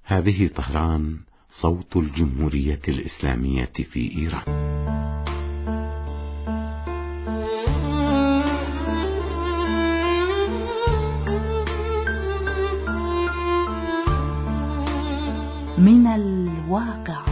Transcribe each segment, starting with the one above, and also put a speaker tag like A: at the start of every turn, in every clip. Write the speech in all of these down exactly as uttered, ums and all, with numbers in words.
A: هذه طهران، صوت الجمهورية الإسلامية في إيران.
B: من الواقع.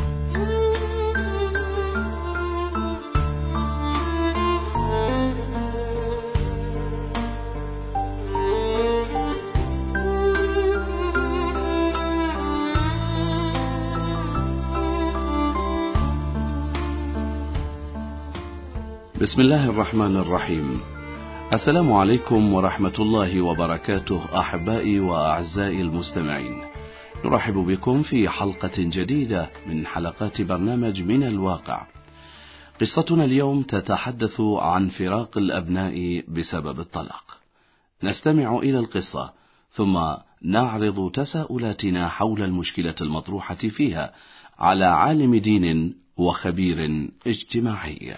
C: بسم الله الرحمن الرحيم. السلام عليكم ورحمة الله وبركاته أحبائي وأعزائي المستمعين، نرحب بكم في حلقة جديدة من حلقات برنامج من الواقع. قصتنا اليوم تتحدث عن فراق الأبناء بسبب الطلاق. نستمع إلى القصة ثم نعرض تساؤلاتنا حول المشكلة المطروحة فيها على عالم دين وخبير اجتماعي.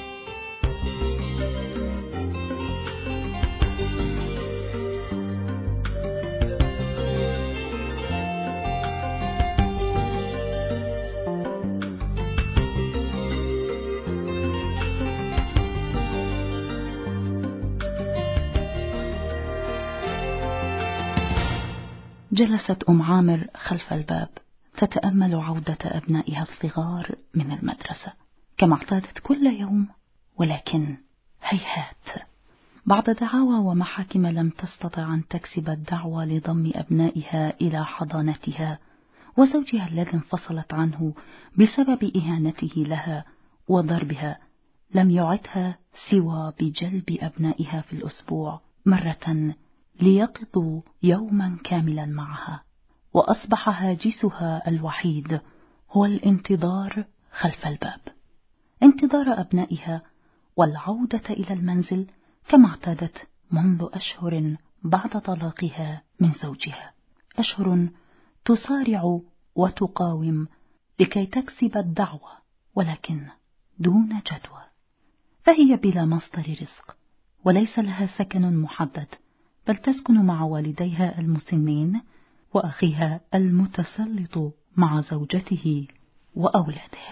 B: جلست أم عامر خلف الباب تتأمل عودة أبنائها الصغار من المدرسة كما اعتادت كل يوم، ولكن هيهات، بعد دعاوى ومحاكم لم تستطع أن تكسب الدعوة لضم أبنائها إلى حضانتها، وزوجها الذي انفصلت عنه بسبب إهانته لها وضربها لم يعدها سوى بجلب أبنائها في الأسبوع مرة ليقضوا يوما كاملا معها، وأصبح هاجسها الوحيد هو الانتظار خلف الباب، انتظار أبنائها والعودة إلى المنزل كما اعتادت منذ أشهر بعد طلاقها من زوجها، أشهر تصارع وتقاوم لكي تكسب الدعوة ولكن دون جدوى، فهي بلا مصدر رزق وليس لها سكن محدد، بل تسكن مع والديها المسنين وأخيها المتسلط مع زوجته وأولاده.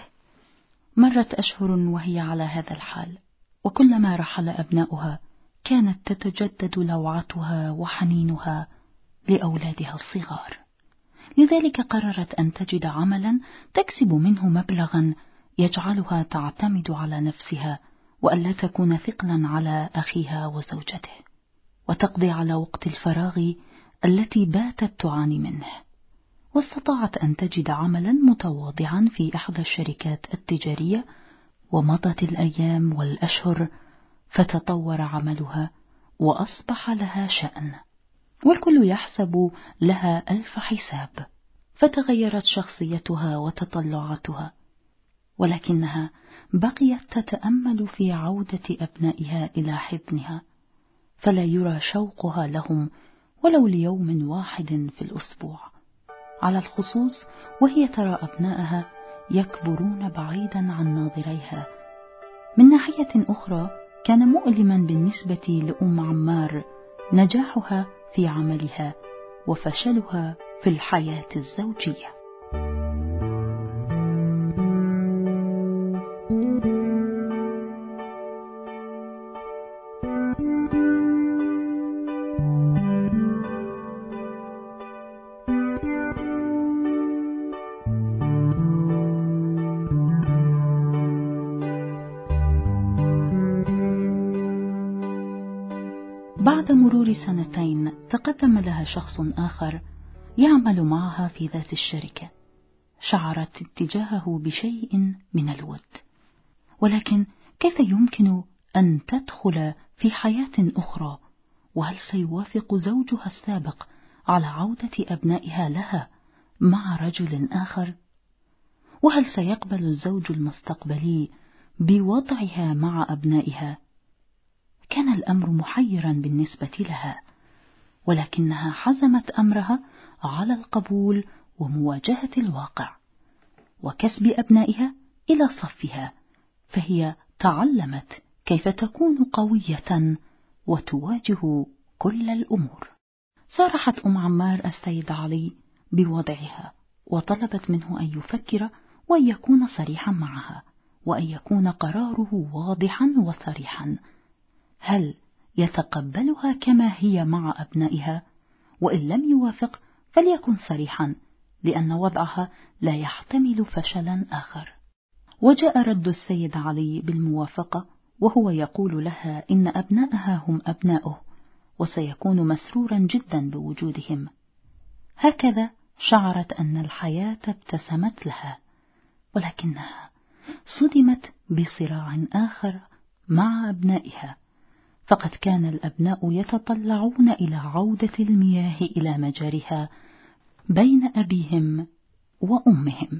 B: مرت أشهر وهي على هذا الحال، وكلما رحل أبناؤها كانت تتجدد لوعتها وحنينها لأولادها الصغار، لذلك قررت أن تجد عملا تكسب منه مبلغا يجعلها تعتمد على نفسها وألا تكون ثقلا على أخيها وزوجته، وتقضي على وقت الفراغ التي باتت تعاني منه. واستطاعت أن تجد عملا متواضعا في إحدى الشركات التجارية، ومضت الأيام والأشهر فتطور عملها وأصبح لها شأن، والكل يحسب لها ألف حساب، فتغيرت شخصيتها وتطلعاتها، ولكنها بقيت تتأمل في عودة أبنائها إلى حضنها، فلا يرى شوقها لهم ولو ليوم واحد في الأسبوع، على الخصوص وهي ترى أبنائها يكبرون بعيدا عن ناظريها. من ناحية أخرى كان مؤلما بالنسبة لأم عمار نجاحها في عملها وفشلها في الحياة الزوجية. بعد مرور سنتين تقدم لها شخص آخر يعمل معها في ذات الشركة، شعرت اتجاهه بشيء من الود، ولكن كيف يمكن أن تدخل في حياة أخرى؟ وهل سيوافق زوجها السابق على عودة أبنائها لها مع رجل آخر؟ وهل سيقبل الزوج المستقبلي بوضعها مع أبنائها؟ كان الأمر محيرا بالنسبة لها، ولكنها حزمت أمرها على القبول ومواجهة الواقع وكسب أبنائها إلى صفها، فهي تعلمت كيف تكون قوية وتواجه كل الأمور. صارحت أم عمار السيد علي بوضعها وطلبت منه أن يفكر وأن يكون صريحا معها، وأن يكون قراره واضحا وصريحا. هل يتقبلها كما هي مع أبنائها؟ وإن لم يوافق فليكن صريحا، لأن وضعها لا يحتمل فشلا آخر. وجاء رد السيد علي بالموافقة، وهو يقول لها إن أبنائها هم أبناؤه، وسيكون مسرورا جدا بوجودهم. هكذا شعرت أن الحياة ابتسمت لها، ولكنها صدمت بصراع آخر مع أبنائها، فقد كان الأبناء يتطلعون إلى عودة المياه إلى مجاريها بين أبيهم وأمهم.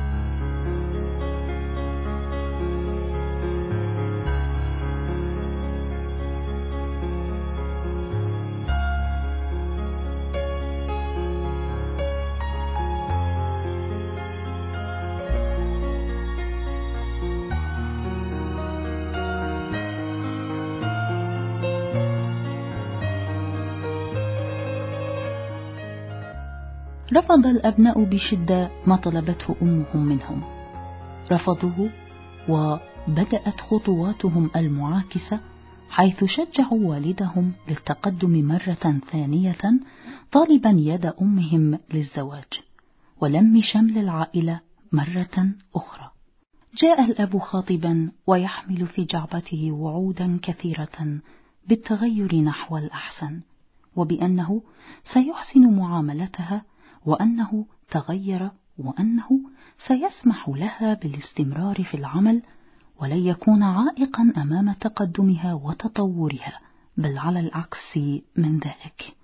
B: رفض الأبناء بشدة ما طلبته أمهم منهم، رفضوه، وبدأت خطواتهم المعاكسة، حيث شجعوا والدهم للتقدم مرة ثانية طالبا يد أمهم للزواج ولم شمل العائلة مرة أخرى. جاء الأب خاطبا ويحمل في جعبته وعودا كثيرة بالتغير نحو الأحسن، وبأنه سيحسن معاملتها، وأنه تغير، وأنه سيسمح لها بالاستمرار في العمل ولن يكون عائقا أمام تقدمها وتطورها، بل على العكس من ذلك.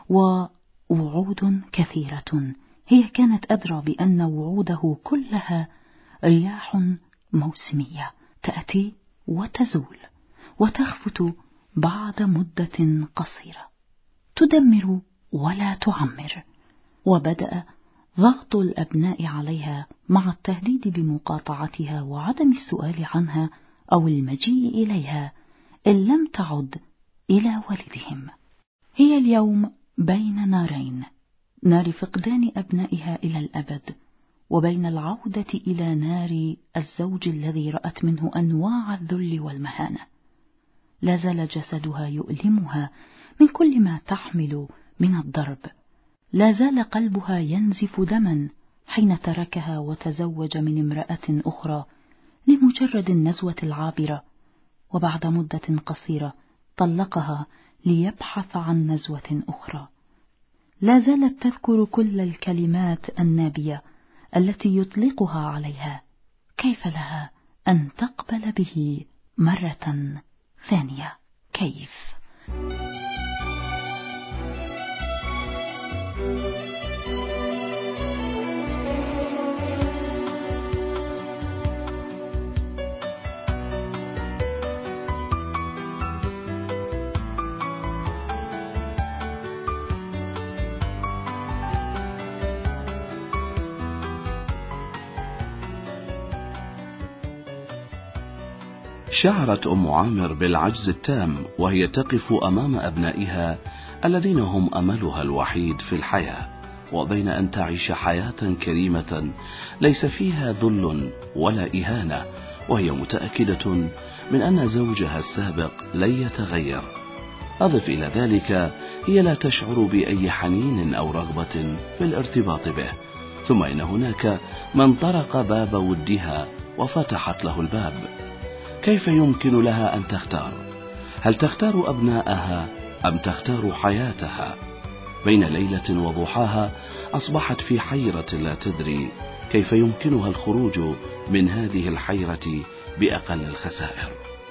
B: ووعود كثيرة هي كانت أدرى بأن وعوده كلها رياح موسمية تأتي وتزول وتخفت بعد مدة قصيرة، تدمر ولا تعمر. وبدأ ضغط الأبناء عليها مع التهديد بمقاطعتها وعدم السؤال عنها أو المجيء إليها إن لم تعد إلى والدهم. هي اليوم بين نارين، نار فقدان أبنائها إلى الأبد، وبين العودة إلى نار الزوج الذي رأت منه أنواع الذل والمهانة. لا زال جسدها يؤلمها من كل ما تحمل من الضرب، لا زال قلبها ينزف دما حين تركها وتزوج من امرأة أخرى لمجرد النزوة العابرة، وبعد مدة قصيرة طلقها ليبحث عن نزوة أخرى. لا زالت تذكر كل الكلمات النابية التي يطلقها عليها. كيف لها أن تقبل به مرة ثانية؟ كيف؟
C: شعرت أم عامر بالعجز التام وهي تقف أمام أبنائها الذين هم أملها الوحيد في الحياة، وبين أن تعيش حياة كريمة ليس فيها ذل ولا إهانة، وهي متأكدة من أن زوجها السابق لن يتغير. أضف إلى ذلك هي لا تشعر بأي حنين أو رغبة في الارتباط به، ثم إن هناك من طرق باب ودها وفتحت له الباب. كيف يمكن لها أن تختار؟ هل تختار أبناءها أم تختار حياتها؟ بين ليلة وضحاها أصبحت في حيرة لا تدري كيف يمكنها الخروج من هذه الحيرة بأقل الخسائر.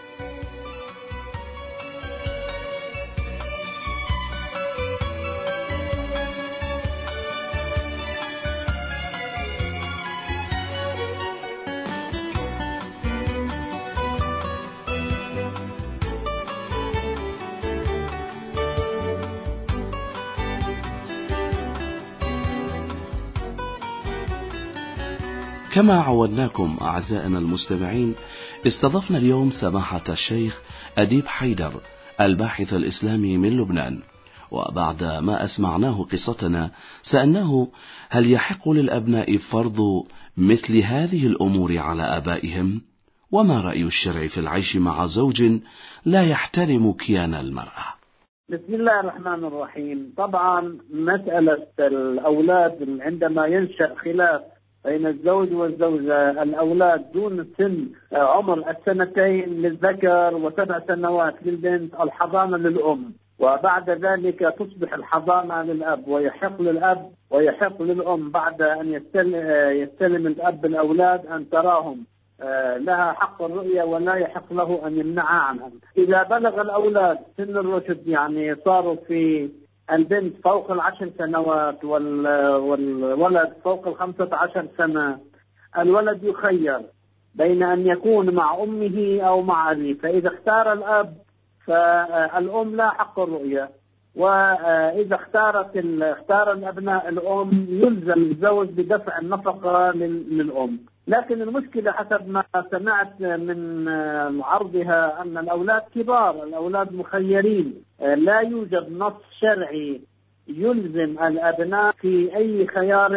C: كما عودناكم أعزائنا المستمعين، استضفنا اليوم سماحة الشيخ أديب حيدر الباحث الإسلامي من لبنان، وبعد ما أسمعناه قصتنا سألناه هل يحق للأبناء فرض مثل هذه الأمور على آبائهم؟ وما رأي الشرع في العيش مع زوج لا يحترم كيان المرأة؟
D: بسم الله الرحمن الرحيم. طبعا مسألة الأولاد عندما ينشأ خلاف بين الزوج والزوجة، الأولاد دون سن عمر السنتين للذكر وسبع سنوات للبنت، الحضانة للأم، وبعد ذلك تصبح الحضانة للأب، ويحق للأب ويحق للأم بعد أن يستلم الأب الأولاد أن تراهم لها حق الرؤية ولا يحق له أن يمنعها عنها. إذا بلغ الأولاد سن الرشد، يعني صاروا في البنت فوق العشر سنوات والولد فوق الخمسة عشر سنة، الولد يخير بين أن يكون مع أمه أو مع أبيه، فإذا اختار الأب فالأم لا حق الرؤية، وإذا اختارت اختار الأبناء الأم يلزم الزوج بدفع النفقة للأم. لكن المشكلة حسب ما سمعت من عرضها أن الأولاد كبار، الأولاد مخيرين، لا يوجد نص شرعي يلزم الأبناء في أي خيار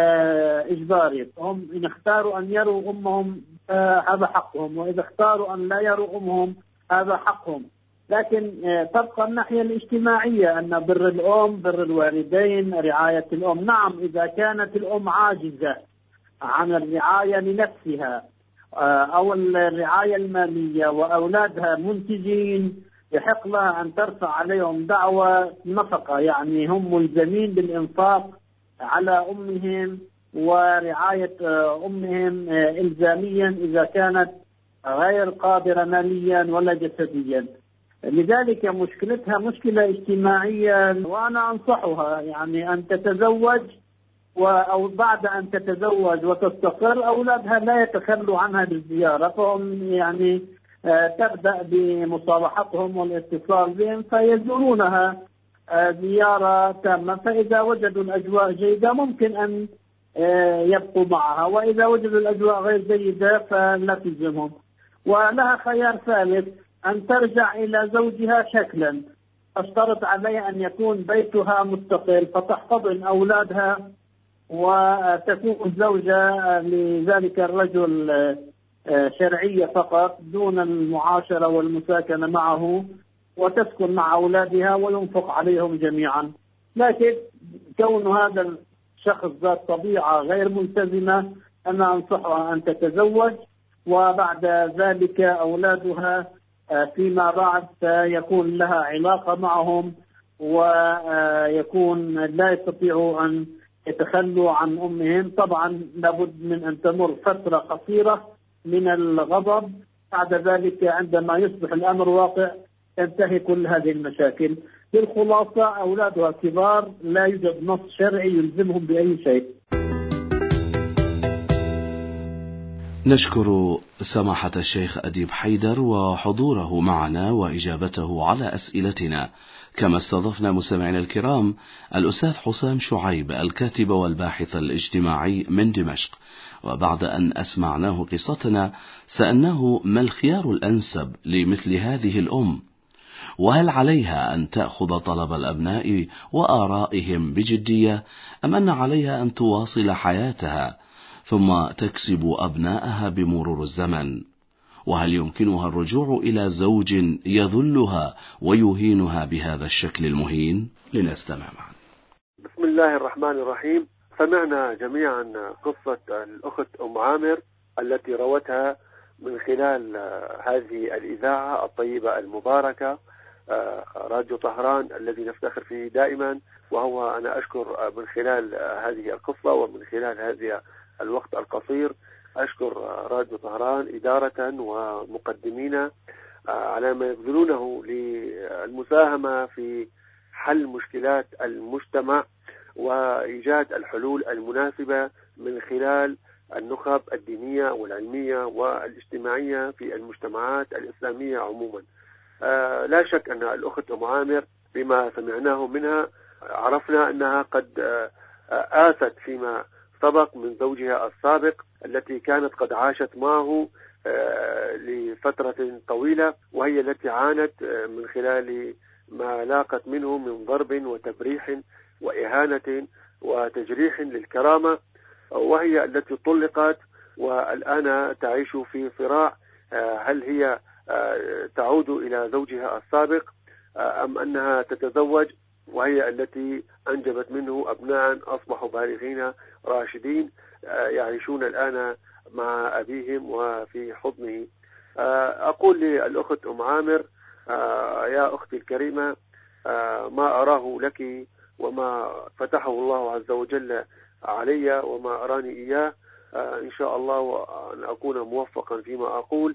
D: إجباري. هم إن اختاروا أن يروا أمهم هذا حقهم، وإذا اختاروا أن لا يروا أمهم هذا حقهم. لكن تبقى الناحية الاجتماعية أن بر الأم، بر الوالدين، رعاية الأم. نعم، إذا كانت الأم عاجزة عن الرعاية لنفسها أو الرعاية المالية وأولادها منتجين، يحق لها أن ترفع عليهم دعوى نفقة، يعني هم ملزمين بالإنفاق على أمهم ورعاية أمهم إلزاميا إذا كانت غير قادرة ماليا ولا جسديا. لذلك مشكلتها مشكلة اجتماعية، وأنا أنصحها يعني أن تتزوج، أو بعد أن تتزوج وتستقر أولادها لا يتخلوا عنها بالزيارة، فهم يعني تبدأ بمصالحتهم والاتصال بهم فيزورونها زيارة تامة، فإذا وجدوا الأجواء جيدة ممكن أن يبقوا معها، وإذا وجدوا الأجواء غير جيدة فلا تلزمهم. ولها خيار ثالث، أن ترجع إلى زوجها شكلا، تشترط عليها أن يكون بيتها مستقل فتحتضن أولادها وتكون زوجة لذلك الرجل شرعية فقط دون المعاشرة والمساكنة معه، وتسكن مع أولادها وينفق عليهم جميعا. لكن كون هذا الشخص ذات طبيعة غير ملتزمة، أنا أنصحها أن تتزوج، وبعد ذلك أولادها فيما بعد يكون لها علاقة معهم، ويكون لا يستطيعوا أن يتخلوا عن أمهم. طبعا لابد من أن تمر فترة قصيرة من الغضب، بعد ذلك عندما يصبح الأمر واقع تنتهي كل هذه المشاكل. بالخلاصة أولادها كبار، لا يوجد نص شرعي يلزمهم بأي شيء.
C: نشكر سماحة الشيخ أديب حيدر وحضوره معنا وإجابته على أسئلتنا، كما استضفنا مستمعينا الكرام الأستاذ حسام شعيب الكاتب والباحث الاجتماعي من دمشق. وبعد أن أسمعناه قصتنا سألناه ما الخيار الأنسب لمثل هذه الأم، وهل عليها أن تأخذ طلب الأبناء وآرائهم بجدية، أم أن عليها أن تواصل حياتها ثم تكسب أبناءها بمرور الزمن، وهل يمكنها الرجوع إلى زوج يذلها ويهينها بهذا الشكل المهين؟ لنستمع معا.
E: بسم الله الرحمن الرحيم. سمعنا جميعا قصة الأخت أم عامر التي روتها من خلال هذه الإذاعة الطيبة المباركة راديو طهران الذي نفتخر فيه دائما، وهو أنا أشكر من خلال هذه القصة ومن خلال هذه الوقت القصير أشكر راديو طهران إدارة ومقدمين على ما يبذلونه للمساهمة في حل مشكلات المجتمع وإيجاد الحلول المناسبة من خلال النخب الدينية والعلمية والاجتماعية في المجتمعات الإسلامية عموما. لا شك أن الأخت أم عامر بما سمعناه منها عرفنا أنها قد آست فيما سبق من زوجها السابق التي كانت قد عاشت معه لفترة طويلة، وهي التي عانت من خلال ما لاقت منه من ضرب وتبريح وإهانة وتجريح للكرامة، وهي التي طلقت والآن تعيش في صراع، هل هي تعود إلى زوجها السابق أم أنها تتزوج، وهي التي أنجبت منه أبناء أصبحوا بالغين راشدين يعيشون الآن مع أبيهم وفي حضنه. أقول للأخت أم عامر: يا أختي الكريمة، ما أراه لك وما فتحه الله عز وجل علي وما أراني إياه إن شاء الله، وأن أكون موفقا فيما أقول،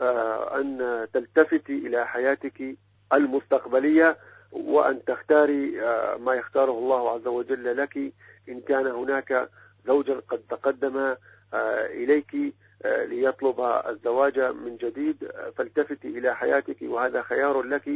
E: أن تلتفتي إلى حياتك المستقبلية وأن تختاري ما يختاره الله عز وجل لك. إن كان هناك زوجا قد تقدم إليك ليطلب الزواج من جديد فالتفتي إلى حياتك، وهذا خيار لك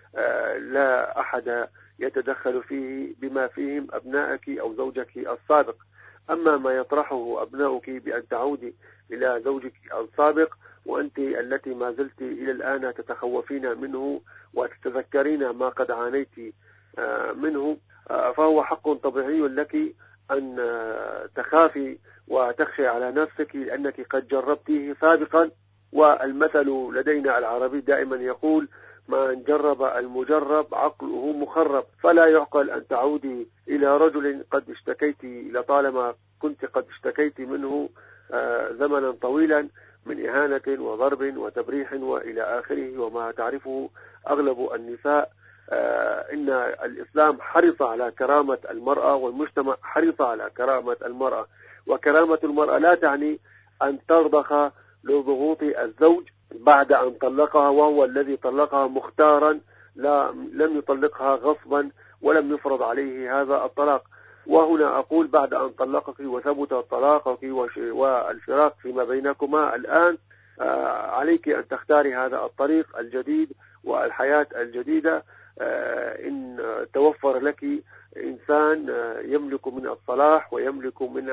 E: لا أحد يتدخل فيه بما فيهم أبنائك أو زوجك السابق. أما ما يطرحه أبنائك بأن تعودي إلى زوجك السابق وأنت التي ما زلت إلى الآن تتخوفين منه وتتذكرين ما قد عانيت منه، فهو حق طبيعي لك أن تخافي وتخشي على نفسك لأنك قد جربتيه سابقا. والمثل لدينا العربي دائما يقول: من جرب المجرب عقله مخرب. فلا يعقل أن تعودي إلى رجل قد اشتكيت لطالما كنت قد اشتكيت منه زمنا طويلا من إهانة وضرب وتبريح وإلى آخره وما تعرفه أغلب النساء. إن الإسلام حرص على كرامة المرأة والمجتمع حرص على كرامة المرأة، وكرامة المرأة لا تعني أن ترضخ لضغوط الزوج بعد أن طلقها وهو الذي طلقها مختارا، لا لم يطلقها غصبا ولم يفرض عليه هذا الطلاق. وهنا أقول: بعد أن طلقك وثبت طلاقك والفراق فيما بينكما الآن، عليك أن تختاري هذا الطريق الجديد والحياة الجديدة. إن توفر لك إنسان يملك من الصلاح ويملك من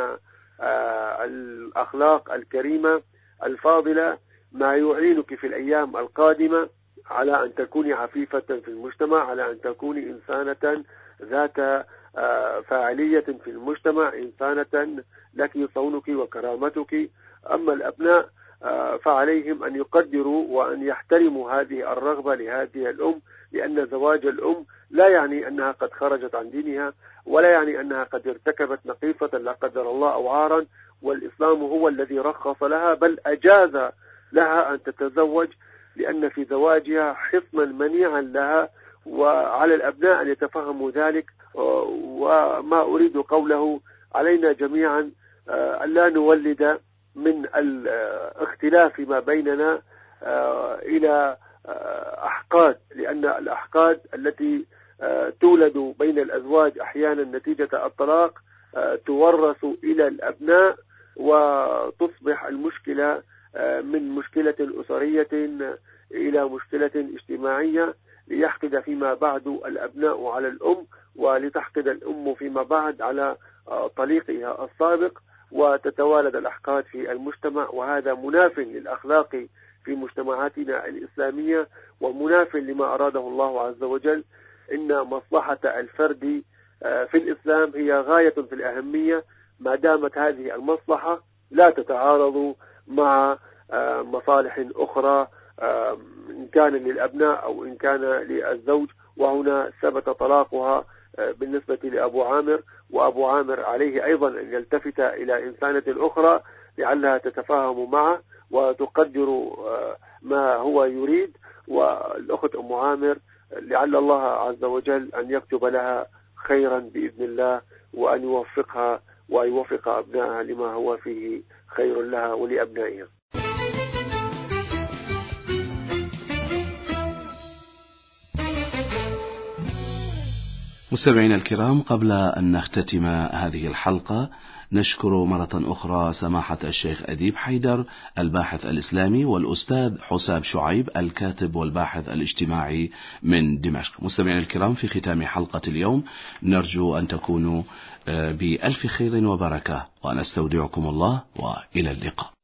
E: الأخلاق الكريمة الفاضلة ما يعينك في الأيام القادمة على أن تكوني عفيفة في المجتمع، على أن تكوني إنسانة ذات فاعلية في المجتمع، إنسانة لك صونك وكرامتك. أما الأبناء فعليهم أن يقدروا وأن يحترموا هذه الرغبة لهذه الأم، لأن زواج الأم لا يعني أنها قد خرجت عن دينها، ولا يعني أنها قد ارتكبت نقيصة لا قدر الله أو عارا، والإسلام هو الذي رخص لها بل أجاز لها أن تتزوج، لأن في زواجها حصنا منيعا لها، وعلى الأبناء أن يتفهموا ذلك. وما أريد قوله: علينا جميعا أن لا نولد من الاختلاف ما بيننا إلى أحقاد، لأن الأحقاد التي تولد بين الأزواج أحيانا نتيجة الطلاق تورث إلى الأبناء، وتصبح المشكلة من مشكلة أسرية إلى مشكلة اجتماعية، ليحقد فيما بعد الأبناء على الأم، ولتحقد الأم فيما بعد على طليقها السابق، وتتوالد الأحقاد في المجتمع. وهذا مناف للأخلاق في مجتمعاتنا الإسلامية ومناف لما أراده الله عز وجل. إن مصلحة الفرد في الإسلام هي غاية في الأهمية، ما دامت هذه المصلحة لا تتعارض مع مصالح أخرى إن كان للأبناء أو إن كان للزوج. وهنا ثبت طلاقها بالنسبة لأبو عامر، وأبو عامر عليه أيضا أن يلتفت إلى إنسانة أخرى لعلها تتفاهم معه وتقدر ما هو يريد. والأخت أم عامر لعل الله عز وجل أن يكتب لها خيرا بإذن الله، وأن يوفقها ويوفق أبنائها لما هو فيه خير لها ولأبنائها.
C: مستمعينا الكرام، قبل أن نختتم هذه الحلقة نشكر مرة أخرى سماحة الشيخ أديب حيدر الباحث الإسلامي، والأستاذ حسام شعيب الكاتب والباحث الاجتماعي من دمشق. مستمعينا الكرام، في ختام حلقة اليوم نرجو أن تكونوا بألف خير وبركة، ونستودعكم الله وإلى اللقاء.